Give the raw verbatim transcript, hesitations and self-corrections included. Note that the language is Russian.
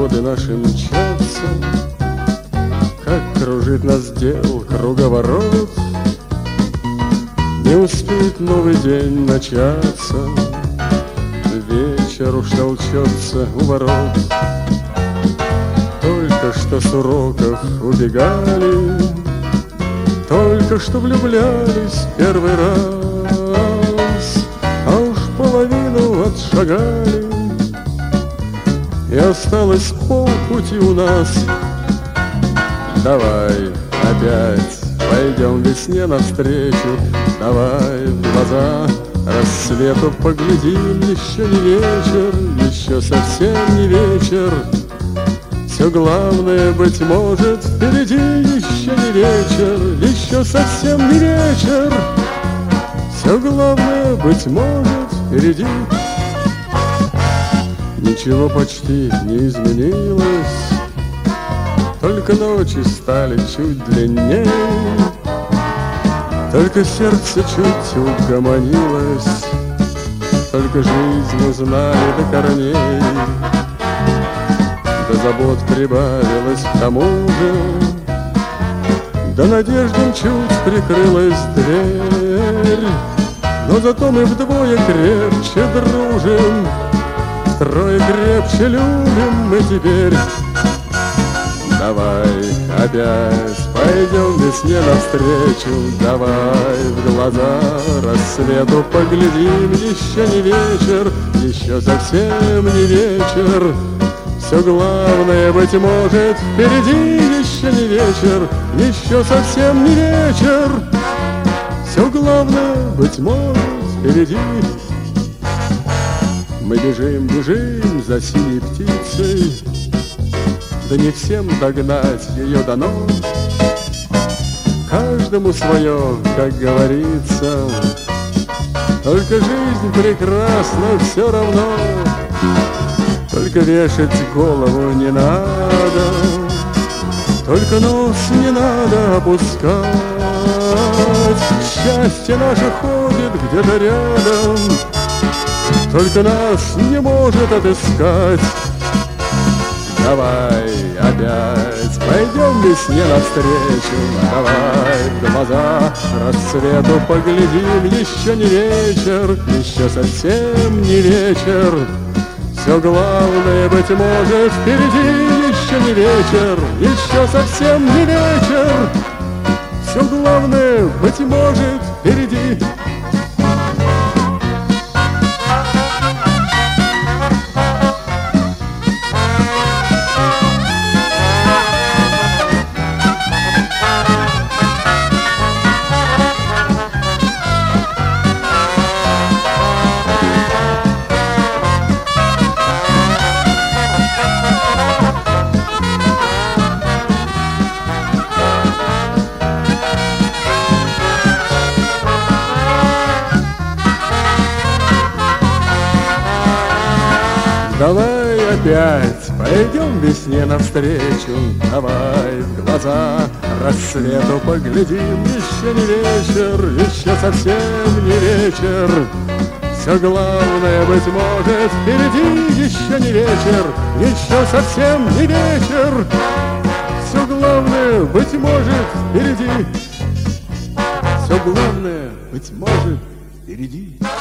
годы наши мчатся, как кружит нас дел круговорот. Не успеет новый день начаться, вечер уж толчется у ворот. Только что с уроков убегали, только что влюблялись первый раз, а уж половину отшагали, и осталось полпути у нас. Давай опять пойдем весне навстречу, давай в глаза рассвету поглядим. Еще не вечер, еще совсем не вечер, все главное, быть может, впереди. Еще не вечер, еще совсем не вечер, все главное, быть может, впереди. Ничего почти не изменилось, только ночи стали чуть длиннее, только сердце чуть угомонилось, только жизнь узнали до корней. До забот прибавилось к тому же, да надеждам чуть прикрылась дверь. Но зато мы вдвое крепче дружим, втрое крепче любим мы теперь. Давай опять пойдем весне навстречу, давай в глаза рассвету поглядим. Еще не вечер, еще совсем не вечер, все главное, быть может, впереди. Еще не вечер, еще совсем не вечер, все главное, быть может, впереди. Мы бежим, бежим за синей птицей, да не всем догнать ее дано. Каждому свое, как говорится, только жизнь прекрасна все равно. Только вешать голову не надо, только нос не надо опускать. Счастье наше ходит где-то рядом, только нас не может отыскать. Давай опять пойдем весне навстречу, давай в глаза рассвету поглядим. Еще не вечер, еще совсем не вечер, все главное, быть может, впереди. Еще не вечер, еще совсем не вечер, все главное, быть может, впереди. Давай опять пойдем весне навстречу, давай в глаза рассвету поглядим. Еще не вечер, еще совсем не вечер, все главное, быть может, впереди. Еще не вечер, еще совсем не вечер, все главное, быть может, впереди. Все главное, быть может, впереди.